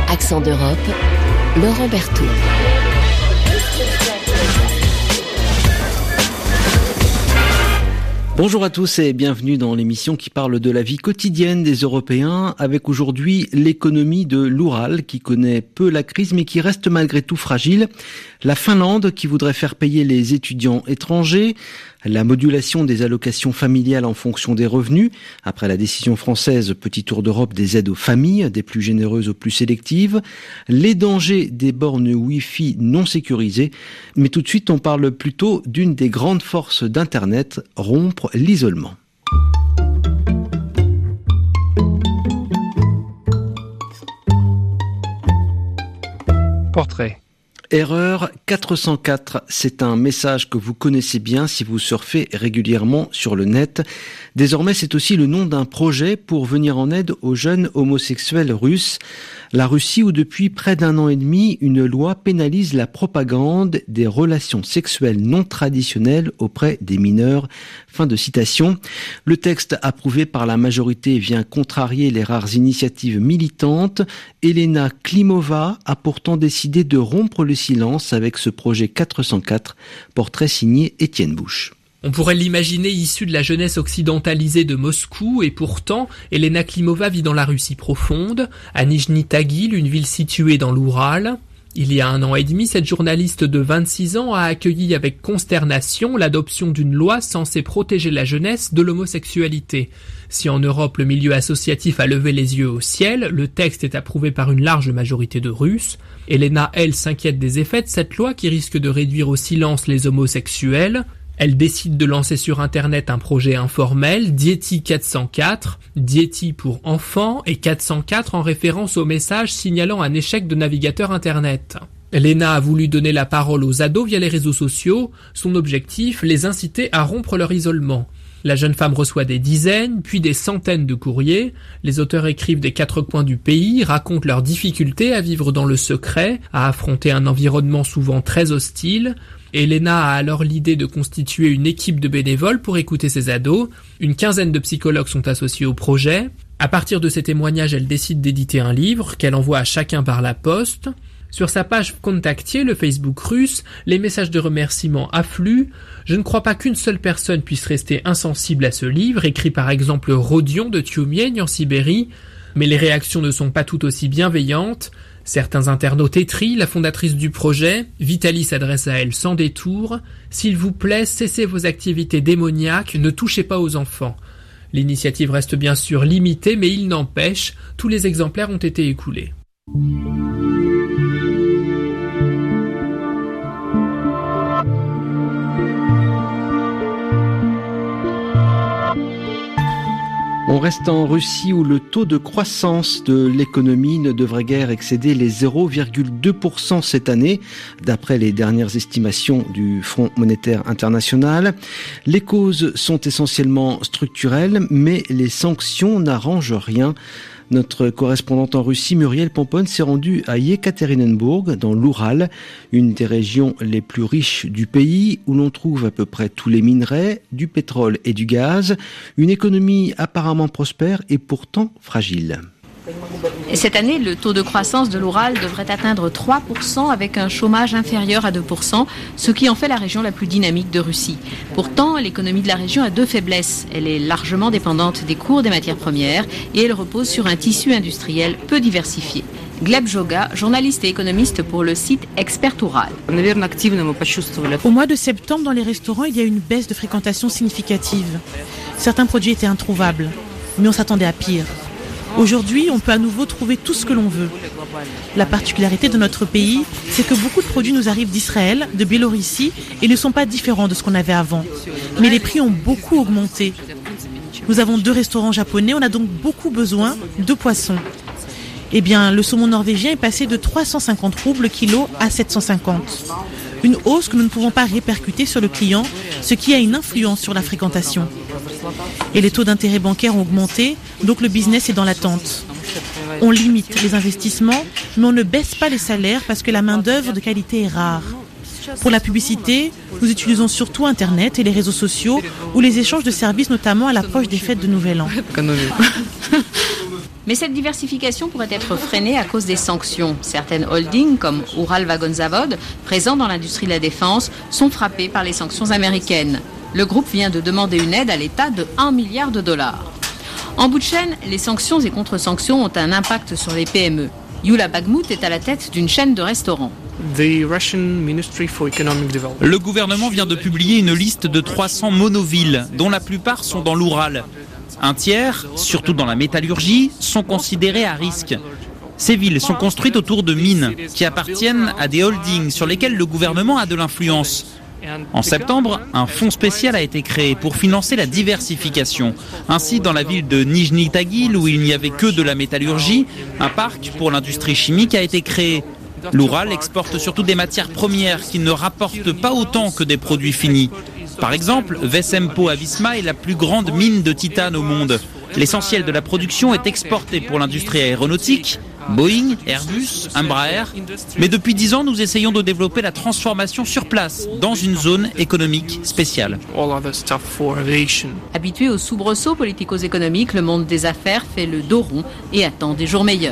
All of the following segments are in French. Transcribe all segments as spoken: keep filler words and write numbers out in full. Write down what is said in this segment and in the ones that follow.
Accent d'Europe, Laurent Berthoud. Bonjour à tous et bienvenue dans l'émission qui parle de la vie quotidienne des Européens, avec aujourd'hui l'économie de l'Oural qui connaît peu la crise mais qui reste malgré tout fragile, la Finlande qui voudrait faire payer les étudiants étrangers, la modulation des allocations familiales en fonction des revenus, après la décision française Petit Tour d'Europe des aides aux familles, des plus généreuses aux plus sélectives, les dangers des bornes Wi-Fi non sécurisées. Mais tout de suite, on parle plutôt d'une des grandes forces d'Internet, rompre l'isolement. Portrait. Erreur quatre cent quatre, c'est un message que vous connaissez bien si vous surfez régulièrement sur le net. Désormais, c'est aussi le nom d'un projet pour venir en aide aux jeunes homosexuels russes. La Russie où depuis près d'un an et demi, une loi pénalise la propagande des relations sexuelles non traditionnelles auprès des mineurs. Fin de citation. Le texte approuvé par la majorité vient contrarier les rares initiatives militantes. Elena Klimova a pourtant décidé de rompre le silence avec ce projet quatre cent quatre, portrait signé Étienne Bouche. On pourrait l'imaginer issu de la jeunesse occidentalisée de Moscou, et pourtant, Elena Klimova vit dans la Russie profonde, à Nijni Tagil, une ville située dans l'Oural. Il y a un an et demi, cette journaliste de vingt-six ans a accueilli avec consternation l'adoption d'une loi censée protéger la jeunesse de l'homosexualité. Si en Europe le milieu associatif a levé les yeux au ciel, le texte est approuvé par une large majorité de Russes. Elena, elle, s'inquiète des effets de cette loi qui risque de réduire au silence les homosexuels. Elle décide de lancer sur Internet un projet informel, Dieti quatre cent quatre, Dieti pour enfants et quatre cent quatre en référence au message signalant un échec de navigateur Internet. Elena a voulu donner la parole aux ados via les réseaux sociaux. Son objectif, les inciter à rompre leur isolement. La jeune femme reçoit des dizaines, puis des centaines de courriers. Les auteurs écrivent des quatre coins du pays, racontent leurs difficultés à vivre dans le secret, à affronter un environnement souvent très hostile. Elena a alors l'idée de constituer une équipe de bénévoles pour écouter ses ados. Une quinzaine de psychologues sont associés au projet. À partir de ces témoignages, elle décide d'éditer un livre qu'elle envoie à chacun par la poste. Sur sa page Kontaktier, le Facebook russe, les messages de remerciement affluent. Je ne crois pas qu'une seule personne puisse rester insensible à ce livre, écrit par exemple Rodion de Tioumień en Sibérie. Mais les réactions ne sont pas tout aussi bienveillantes. Certains internautes étrient la fondatrice du projet. Vitali s'adresse à elle sans détour. « S'il vous plaît, cessez vos activités démoniaques, ne touchez pas aux enfants. » L'initiative reste bien sûr limitée, mais il n'empêche, tous les exemplaires ont été écoulés. On reste en Russie où le taux de croissance de l'économie ne devrait guère excéder les zéro virgule deux pour cent cette année, d'après les dernières estimations du Fonds monétaire international. Les causes sont essentiellement structurelles, mais les sanctions n'arrangent rien. Notre correspondante en Russie, Muriel Pompone, s'est rendue à Yekaterinenburg, dans l'Oural, une des régions les plus riches du pays, où l'on trouve à peu près tous les minerais, du pétrole et du gaz. Une économie apparemment prospère et pourtant fragile. Et cette année, le taux de croissance de l'Oural devrait atteindre trois pour cent avec un chômage inférieur à deux pour cent, ce qui en fait la région la plus dynamique de Russie. Pourtant, l'économie de la région a deux faiblesses. Elle est largement dépendante des cours des matières premières et elle repose sur un tissu industriel peu diversifié. Gleb Joga, journaliste et économiste pour le site Expert Oural. Au mois de septembre, dans les restaurants, il y a eu une baisse de fréquentation significative. Certains produits étaient introuvables, mais on s'attendait à pire. Aujourd'hui, on peut à nouveau trouver tout ce que l'on veut. La particularité de notre pays, c'est que beaucoup de produits nous arrivent d'Israël, de Biélorussie et ne sont pas différents de ce qu'on avait avant. Mais les prix ont beaucoup augmenté. Nous avons deux restaurants japonais, on a donc beaucoup besoin de poissons. Eh bien, le saumon norvégien est passé de trois cent cinquante roubles kilo à sept cent cinquante. Une hausse que nous ne pouvons pas répercuter sur le client, ce qui a une influence sur la fréquentation. Et les taux d'intérêt bancaires ont augmenté, donc le business est dans l'attente. On limite les investissements, mais on ne baisse pas les salaires parce que la main-d'œuvre de qualité est rare. Pour la publicité, nous utilisons surtout Internet et les réseaux sociaux ou les échanges de services, notamment à l'approche des fêtes de Nouvel An. Mais cette diversification pourrait être freinée à cause des sanctions. Certaines holdings, comme Uralvagonzavod, présents dans l'industrie de la défense, sont frappées par les sanctions américaines. Le groupe vient de demander une aide à l'État de un milliard de dollars. En bout de chaîne, les sanctions et contre-sanctions ont un impact sur les P M E. Yula Bagmout est à la tête d'une chaîne de restaurants. Le gouvernement vient de publier une liste de trois cents monovilles, dont la plupart sont dans l'Oural. Un tiers, surtout dans la métallurgie, sont considérés à risque. Ces villes sont construites autour de mines qui appartiennent à des holdings sur lesquels le gouvernement a de l'influence. En septembre, un fonds spécial a été créé pour financer la diversification. Ainsi, dans la ville de Nijni Tagil, où il n'y avait que de la métallurgie, un parc pour l'industrie chimique a été créé. L'Oural exporte surtout des matières premières qui ne rapportent pas autant que des produits finis. Par exemple, Vesempo Avisma est la plus grande mine de titane au monde. L'essentiel de la production est exporté pour l'industrie aéronautique, Boeing, Airbus, Embraer. Mais depuis dix ans, nous essayons de développer la transformation sur place, dans une zone économique spéciale. Habitué aux soubresauts politico-économiques, le monde des affaires fait le dos rond et attend des jours meilleurs.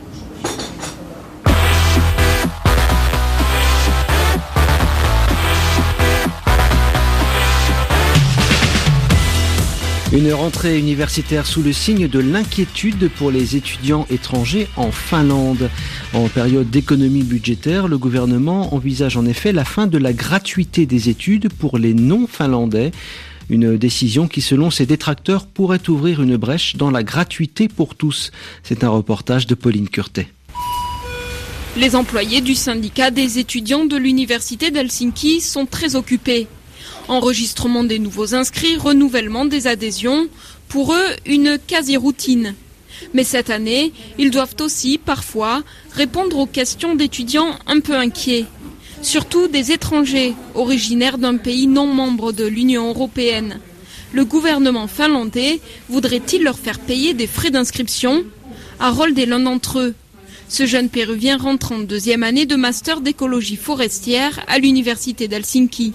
Une rentrée universitaire sous le signe de l'inquiétude pour les étudiants étrangers en Finlande. En période d'économie budgétaire, le gouvernement envisage en effet la fin de la gratuité des études pour les non-finlandais. Une décision qui, selon ses détracteurs, pourrait ouvrir une brèche dans la gratuité pour tous. C'est un reportage de Pauline Curtet. Les employés du syndicat des étudiants de l'université d'Helsinki sont très occupés. Enregistrement des nouveaux inscrits, renouvellement des adhésions, pour eux une quasi-routine. Mais cette année, ils doivent aussi, parfois, répondre aux questions d'étudiants un peu inquiets. Surtout des étrangers, originaires d'un pays non membre de l'Union européenne. Le gouvernement finlandais voudrait-il leur faire payer des frais d'inscription ? Harold est l'un d'entre eux. Ce jeune Péruvien rentre en deuxième année de master d'écologie forestière à l'université d'Helsinki.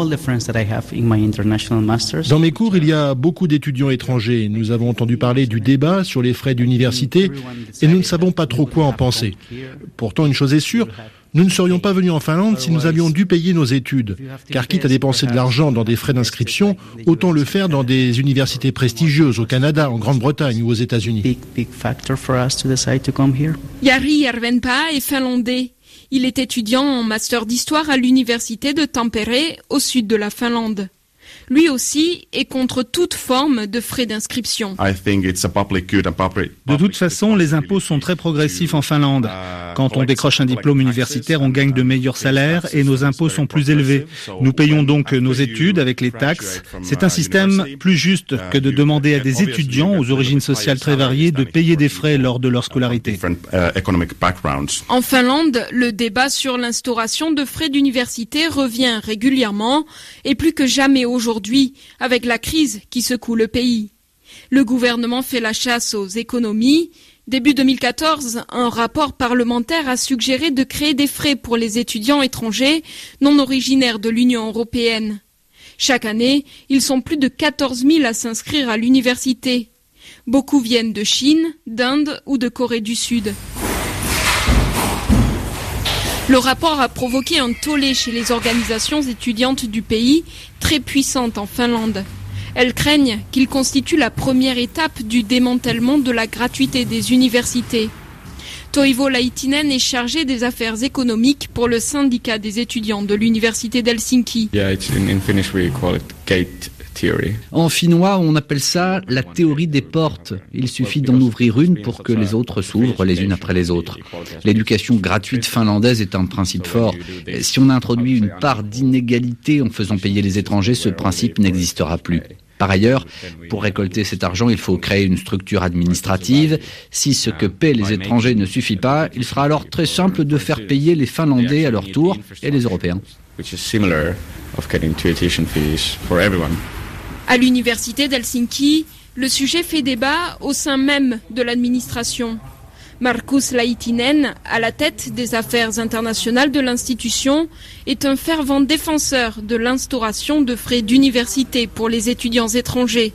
Dans mes cours, il y a beaucoup d'étudiants étrangers. Nous avons entendu parler du débat sur les frais d'université et nous ne savons pas trop quoi en penser. Pourtant, une chose est sûre, nous ne serions pas venus en Finlande si nous avions dû payer nos études. Car quitte à dépenser de l'argent dans des frais d'inscription, autant le faire dans des universités prestigieuses au Canada, en Grande-Bretagne ou aux États-Unis. Jari Järvenpää est finlandais. Il est étudiant en master d'histoire à l'université de Tampere, au sud de la Finlande. Lui aussi est contre toute forme de frais d'inscription. De toute façon, les impôts sont très progressifs en Finlande. Quand on décroche un diplôme universitaire, on gagne de meilleurs salaires et nos impôts sont plus élevés. Nous payons donc nos études avec les taxes. C'est un système plus juste que de demander à des étudiants aux origines sociales très variées de payer des frais lors de leur scolarité. En Finlande, le débat sur l'instauration de frais d'université revient régulièrement et plus que jamais aujourd'hui, avec la crise qui secoue le pays. Le gouvernement fait la chasse aux économies. Début deux mille quatorze, un rapport parlementaire a suggéré de créer des frais pour les étudiants étrangers non originaires de l'Union européenne. Chaque année, ils sont plus de quatorze mille à s'inscrire à l'université. Beaucoup viennent de Chine, d'Inde ou de Corée du Sud. Le rapport a provoqué un tollé chez les organisations étudiantes du pays, très puissantes en Finlande. Elles craignent qu'il constitue la première étape du démantèlement de la gratuité des universités. Toivo Laitinen est chargé des affaires économiques pour le syndicat des étudiants de l'université d'Helsinki. Yeah, it's in, in Finnish we call it gate. En finnois, on appelle ça la théorie des portes. Il suffit d'en ouvrir une pour que les autres s'ouvrent les unes après les autres. L'éducation gratuite finlandaise est un principe fort. Si on introduit une part d'inégalité en faisant payer les étrangers, ce principe n'existera plus. Par ailleurs, pour récolter cet argent, il faut créer une structure administrative. Si ce que paient les étrangers ne suffit pas, il sera alors très simple de faire payer les Finlandais à leur tour et les Européens. À l'université d'Helsinki, le sujet fait débat au sein même de l'administration. Markus Laitinen, à la tête des affaires internationales de l'institution, est un fervent défenseur de l'instauration de frais d'université pour les étudiants étrangers.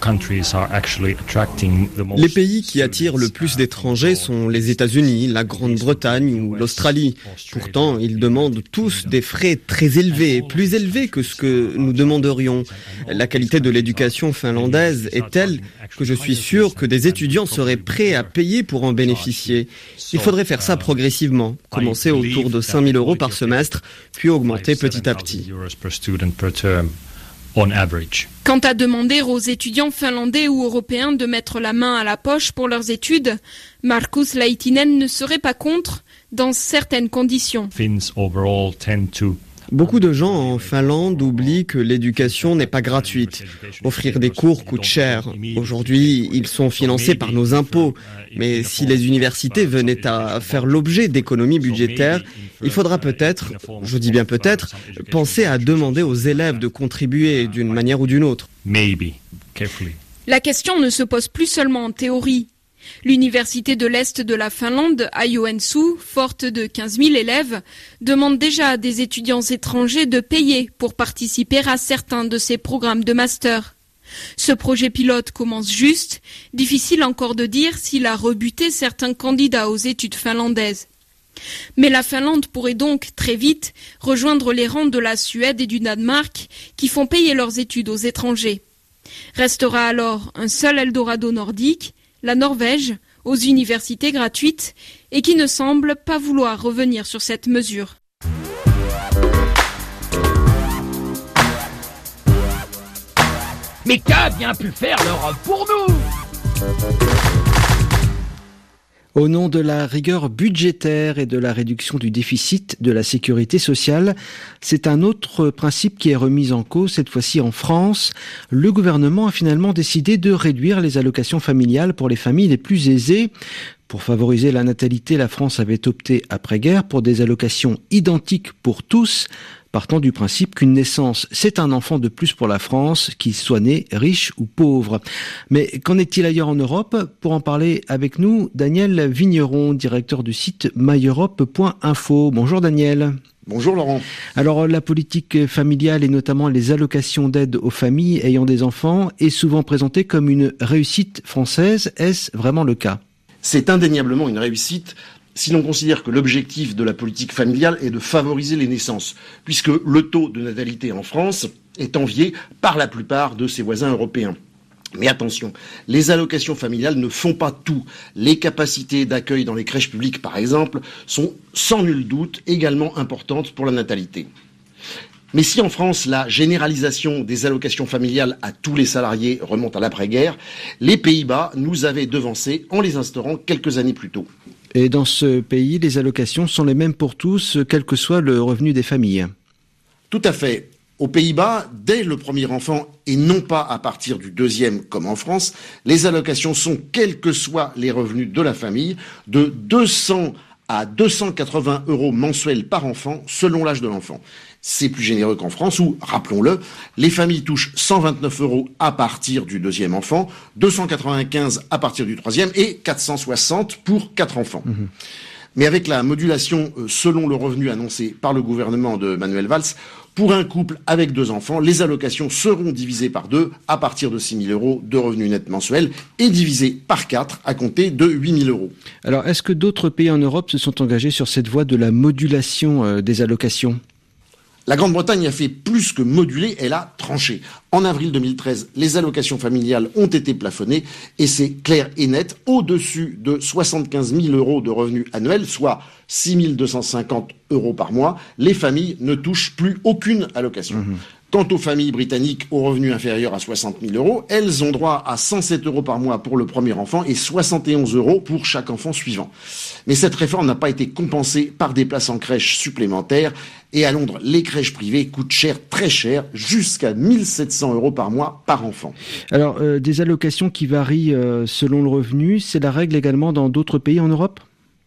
Les pays qui attirent le plus d'étrangers sont les États-Unis, la Grande-Bretagne ou l'Australie. Pourtant, ils demandent tous des frais très élevés, plus élevés que ce que nous demanderions. La qualité de l'éducation finlandaise est telle que je suis sûr que des étudiants seraient prêts à payer pour en bénéficier. Il faudrait faire ça progressivement, commencer autour de cinq mille euros par semestre, puis augmenter petit à petit. Quant à demander aux étudiants finlandais ou européens de mettre la main à la poche pour leurs études, Markus Laitinen ne serait pas contre dans certaines conditions. Beaucoup de gens en Finlande oublient que l'éducation n'est pas gratuite. Offrir des cours coûte cher. Aujourd'hui, ils sont financés par nos impôts. Mais si les universités venaient à faire l'objet d'économies budgétaires, il faudra peut-être, je dis bien peut-être, penser à demander aux élèves de contribuer d'une manière ou d'une autre. La question ne se pose plus seulement en théorie. L'université de l'Est de la Finlande, à Joensuu, forte de quinze mille élèves, demande déjà à des étudiants étrangers de payer pour participer à certains de ses programmes de master. Ce projet pilote commence juste, difficile encore de dire s'il a rebuté certains candidats aux études finlandaises. Mais la Finlande pourrait donc très vite rejoindre les rangs de la Suède et du Danemark qui font payer leurs études aux étrangers. Restera alors un seul Eldorado nordique, la Norvège, aux universités gratuites, et qui ne semble pas vouloir revenir sur cette mesure. Mais qu'a bien pu faire l'Europe pour nous ? Au nom de la rigueur budgétaire et de la réduction du déficit de la sécurité sociale, c'est un autre principe qui est remis en cause, cette fois-ci en France. Le gouvernement a finalement décidé de réduire les allocations familiales pour les familles les plus aisées. Pour favoriser la natalité, la France avait opté après-guerre pour des allocations identiques pour tous, partant du principe qu'une naissance, c'est un enfant de plus pour la France, qu'il soit né riche ou pauvre. Mais qu'en est-il ailleurs en Europe ? Pour en parler avec nous, Daniel Vigneron, directeur du site my europe point info. Bonjour Daniel. Bonjour Laurent. Alors la politique familiale et notamment les allocations d'aide aux familles ayant des enfants est souvent présentée comme une réussite française. Est-ce vraiment le cas ? C'est indéniablement une réussite si l'on considère que l'objectif de la politique familiale est de favoriser les naissances, puisque le taux de natalité en France est envié par la plupart de ses voisins européens. Mais attention, les allocations familiales ne font pas tout. Les capacités d'accueil dans les crèches publiques, par exemple, sont sans nul doute également importantes pour la natalité. Mais si en France, la généralisation des allocations familiales à tous les salariés remonte à l'après-guerre, les Pays-Bas nous avaient devancés en les instaurant quelques années plus tôt. Et dans ce pays, les allocations sont les mêmes pour tous, quel que soit le revenu des familles. Tout à fait. Aux Pays-Bas, dès le premier enfant, et non pas à partir du deuxième comme en France, les allocations sont, quels que soient les revenus de la famille, de deux cents à deux cent quatre-vingts euros mensuels par enfant, selon l'âge de l'enfant. C'est plus généreux qu'en France où, rappelons-le, les familles touchent cent vingt-neuf euros à partir du deuxième enfant, deux cent quatre-vingt-quinze à partir du troisième et quatre cent soixante pour quatre enfants. Mmh. Mais avec la modulation selon le revenu annoncé par le gouvernement de Manuel Valls, pour un couple avec deux enfants, les allocations seront divisées par deux à partir de six mille euros de revenus nets mensuels et divisées par quatre à compter de huit mille euros. Alors, est-ce que d'autres pays en Europe se sont engagés sur cette voie de la modulation des allocations ? La Grande-Bretagne a fait plus que moduler, elle a tranché. En avril deux mille treize, les allocations familiales ont été plafonnées et c'est clair et net, au-dessus de soixante-quinze mille euros de revenus annuels, soit six mille deux cent cinquante euros par mois, les familles ne touchent plus aucune allocation. Mmh. Quant aux familles britanniques aux revenus inférieurs à soixante mille euros, elles ont droit à cent sept euros par mois pour le premier enfant et soixante et onze euros pour chaque enfant suivant. Mais cette réforme n'a pas été compensée par des places en crèche supplémentaires. Et à Londres, les crèches privées coûtent cher, très cher, jusqu'à mille sept cents euros par mois par enfant. Alors, euh, des allocations qui varient euh, selon le revenu, c'est la règle également dans d'autres pays en Europe ?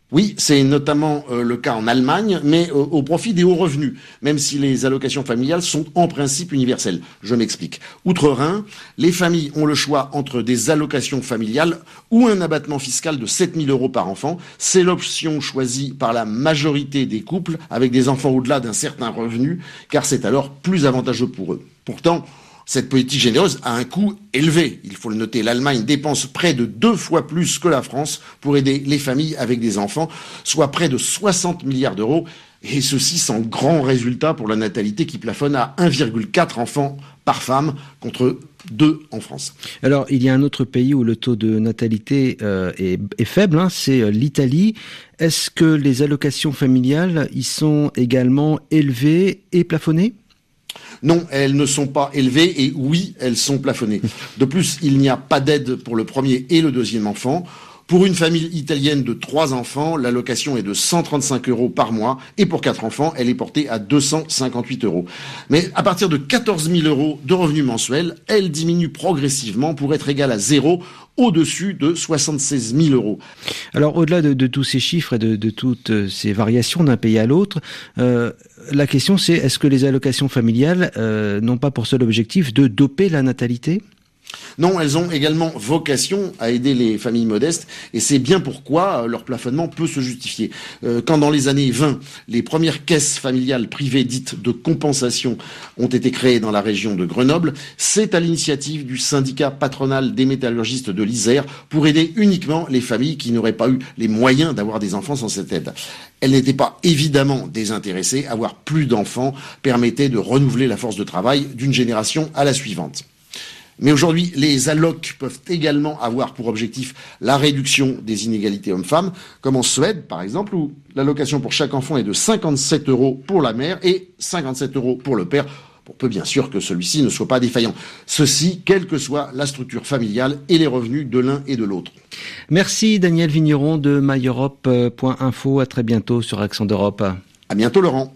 Oui, c'est notamment euh, le cas en Allemagne, mais euh, au profit des hauts revenus, même si les allocations familiales sont en principe universelles. Je m'explique. Outre-Rhin, les familles ont le choix entre des allocations familiales ou un abattement fiscal de sept mille euros par enfant. C'est l'option choisie par la majorité des couples avec des enfants au-delà d'un certain revenu, car c'est alors plus avantageux pour eux. Pourtant, cette politique généreuse a un coût élevé. Il faut le noter, l'Allemagne dépense près de deux fois plus que la France pour aider les familles avec des enfants, soit près de soixante milliards d'euros. Et ceci sans grand résultat pour la natalité qui plafonne à un virgule quatre enfants par femme contre deux en France. Alors, il y a un autre pays où le taux de natalité euh, est, est faible, hein, c'est l'Italie. Est-ce que les allocations familiales y sont également élevées et plafonnées ? Non, elles ne sont pas élevées et oui, elles sont plafonnées. De plus, il n'y a pas d'aide pour le premier et le deuxième enfant. Pour une famille italienne de trois enfants, l'allocation est de cent trente-cinq euros par mois et pour quatre enfants, elle est portée à deux cent cinquante-huit euros. Mais à partir de quatorze mille euros de revenus mensuels, elle diminue progressivement pour être égale à zéro au-dessus de soixante-seize mille euros. Alors, au-delà de, de tous ces chiffres et de, de toutes ces variations d'un pays à l'autre, euh, la question c'est, est-ce que les allocations familiales euh, n'ont pas pour seul objectif de doper la natalité ? Non, elles ont également vocation à aider les familles modestes et c'est bien pourquoi leur plafonnement peut se justifier. Euh, quand dans les années vingt, les premières caisses familiales privées dites de compensation ont été créées dans la région de Grenoble, c'est à l'initiative du syndicat patronal des métallurgistes de l'Isère pour aider uniquement les familles qui n'auraient pas eu les moyens d'avoir des enfants sans cette aide. Elle n'était pas évidemment désintéressée, avoir plus d'enfants permettait de renouveler la force de travail d'une génération à la suivante. Mais aujourd'hui, les allocs peuvent également avoir pour objectif la réduction des inégalités hommes-femmes, comme en Suède, par exemple, où l'allocation pour chaque enfant est de cinquante-sept euros pour la mère et cinquante-sept euros pour le père, pour peu bien sûr que celui-ci ne soit pas défaillant. Ceci, quelle que soit la structure familiale et les revenus de l'un et de l'autre. Merci Daniel Vigneron de my europe point info. À très bientôt sur Accent d'Europe. À bientôt Laurent.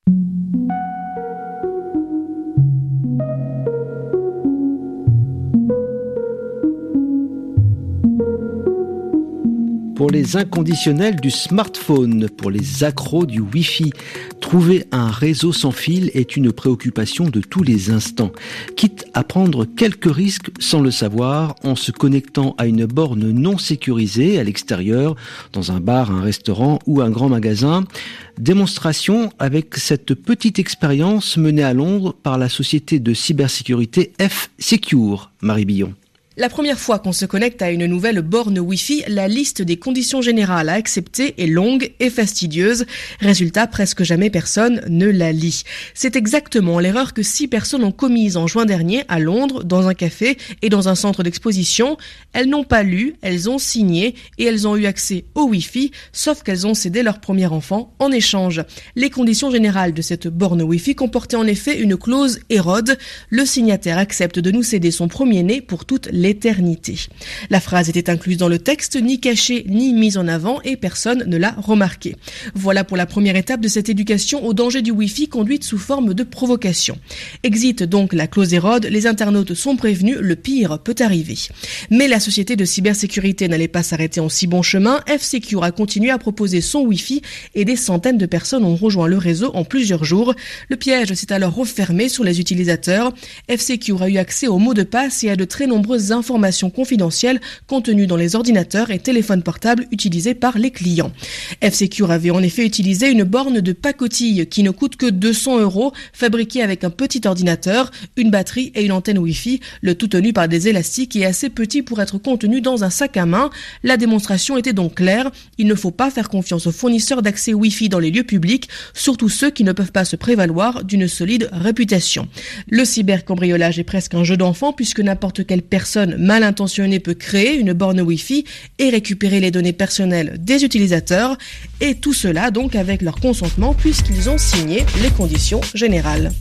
Pour les inconditionnels du smartphone, pour les accros du Wi-Fi, trouver un réseau sans fil est une préoccupation de tous les instants. Quitte à prendre quelques risques sans le savoir, en se connectant à une borne non sécurisée à l'extérieur, dans un bar, un restaurant ou un grand magasin. Démonstration avec cette petite expérience menée à Londres par la société de cybersécurité F-Secure. Marie Billon. La première fois qu'on se connecte à une nouvelle borne Wi-Fi, la liste des conditions générales à accepter est longue et fastidieuse. Résultat, presque jamais personne ne la lit. C'est exactement l'erreur que six personnes ont commise en juin dernier à Londres, dans un café et dans un centre d'exposition. Elles n'ont pas lu, elles ont signé et elles ont eu accès au Wi-Fi, sauf qu'elles ont cédé leur premier enfant en échange. Les conditions générales de cette borne Wi-Fi comportaient en effet une clause Hérode. Le signataire accepte de nous céder son premier-né pour toute l'éternité. La phrase était incluse dans le texte, ni cachée ni mise en avant et personne ne l'a remarqué. Voilà pour la première étape de cette éducation au danger du Wi-Fi conduite sous forme de provocation. Exit donc la clause Hérode, les internautes sont prévenus, le pire peut arriver. Mais la société de cybersécurité n'allait pas s'arrêter en si bon chemin. F-Secure a continué à proposer son Wi-Fi et des centaines de personnes ont rejoint le réseau en plusieurs jours. Le piège s'est alors refermé sur les utilisateurs. F-Secure a eu accès aux mots de passe et à de très nombreuses informations confidentielles contenues dans les ordinateurs et téléphones portables utilisés par les clients. F-Secure avait en effet utilisé une borne de pacotille qui ne coûte que deux cents euros, fabriquée avec un petit ordinateur, une batterie et une antenne Wi-Fi, le tout tenu par des élastiques et assez petit pour être contenu dans un sac à main. La démonstration était donc claire, il ne faut pas faire confiance aux fournisseurs d'accès Wi-Fi dans les lieux publics, surtout ceux qui ne peuvent pas se prévaloir d'une solide réputation. Le cybercambriolage est presque un jeu d'enfant puisque n'importe quelle personne mal intentionnée peut créer une borne Wi-Fi et récupérer les données personnelles des utilisateurs, et tout cela donc avec leur consentement puisqu'ils ont signé les conditions générales.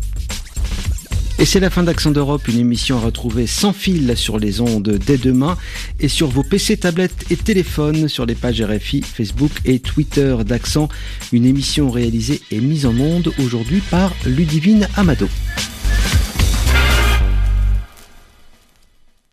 Et c'est la fin d'Accent d'Europe, une émission à retrouver sans fil sur les ondes dès demain et sur vos P C, tablettes et téléphones sur les pages R F I, Facebook et Twitter d'Accent. Une émission réalisée et mise en onde aujourd'hui par Ludivine Amado.